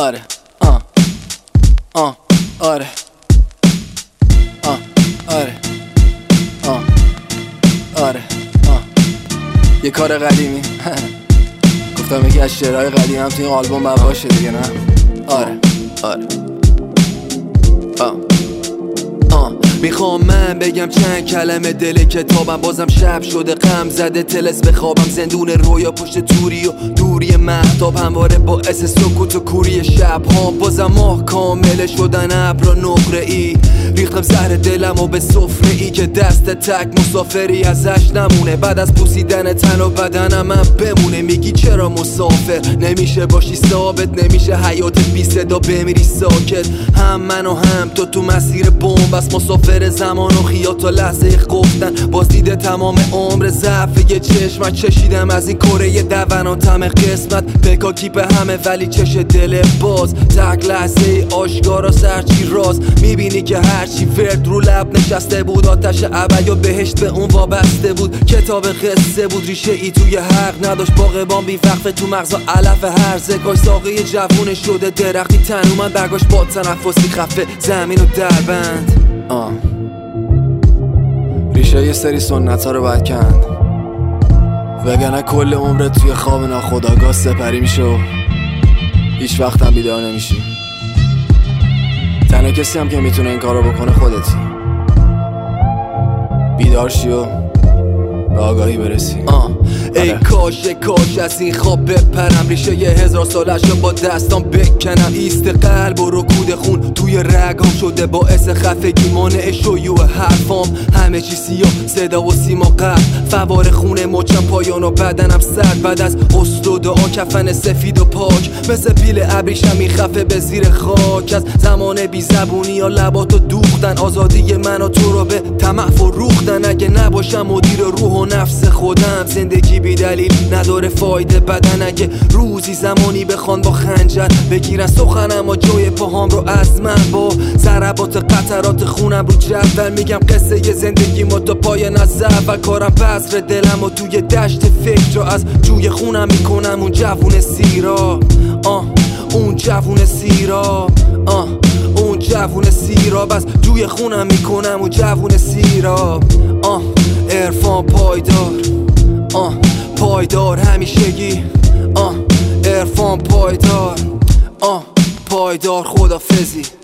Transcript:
آره آره آره آره یه کار قدیمی گفتم یکی از شعرهای قدیم هم تو این آلبوم باید باشه دیگه، نه؟ آره میخوام من بگم چند کلمه دل کتابم، بازم شب شده غم زده تلس بخوابم، زندون رویا پشت توری و دوری مهتاب، همواره باعث سکوت و کوری شب ها، بازم ماه کامل شدن ابر نقره ای، ریختم زهر دلم و به سفره ای که دست تک مسافری ازش نمونه، بعد از پوسیدن تن و بدنم من بمونه. میگی چرا مسافر نمیشه باشی ثابت، نمیشه حیاتت بی صدا بمیری ساکت، هم من و هم تو مسیر بمب بس مسافر زمان و خیاط و لحظه گفتن، باز دیده تمام عمر ضعف یه چشم چشیدم از این کره دونان تم قسمت، بکاکی به همه ولی چش دل باز، تک لحظه آشکارا سرچی راز، میبینی که هرچی ورد رو لب نشسته بود، آتش ابد و بهشت به اون وابسته بود، کتاب قصه بود ریشه ای توی حق نداشت، باغبان بی وقفه تو مغزا علف هرزه، کاش ساقه جوون شده درختی تن اومد برگاش با تنفسی خفه زمین و دربند. ریشه یه سری سنت ها رو باید کند، وگرنه کل عمرت توی خواب ناخودآگاه سپری میشه و هیچ وقت هم بیدار نمیشی. تنها کسی هم که میتونه این کار رو بکنه خودتی، بیدار شی و به آگاهی برسی. ای کاش از این خواب بپرم، ریشه 1000 سالش رو با دستام بکنم، ایست قلب و رکود خون توی رگام شده باعث خفگی، مانع شیوع حرفام، همه چی سیاه صدا و سیما قلب، فوار خونه مچم پایان و بدنم سرد، بعد از غسل و دعا کفن سفید و پاک، مثل پیل ابریشم میخفه به زیر خاک، از زمان بی زبونی یا لباتو دوختن، آزادی من و تو رو به طمع فروختن، اگه نباشم مدیر روح و نفس خودم، زندگی بی دلیل نداره فایده، بدن اگه روزی زمانی بخوان با خنجر بگیرن سخنم و جای پاهام رو از من، با ضربات قطرات خونم رو جدول میگم قصه ی زندگی ما تا پایان از اول، کارم بذر دلم و توی دشت فکر رو از جوی خونم میکنم اون جوون سیراب، اون جوون سیراب، اون جوون سیراب، از جوی خونم میکنم اون جوون سیراب، عرفان پایدار همیشگی، عرفان پایدار خدافظی.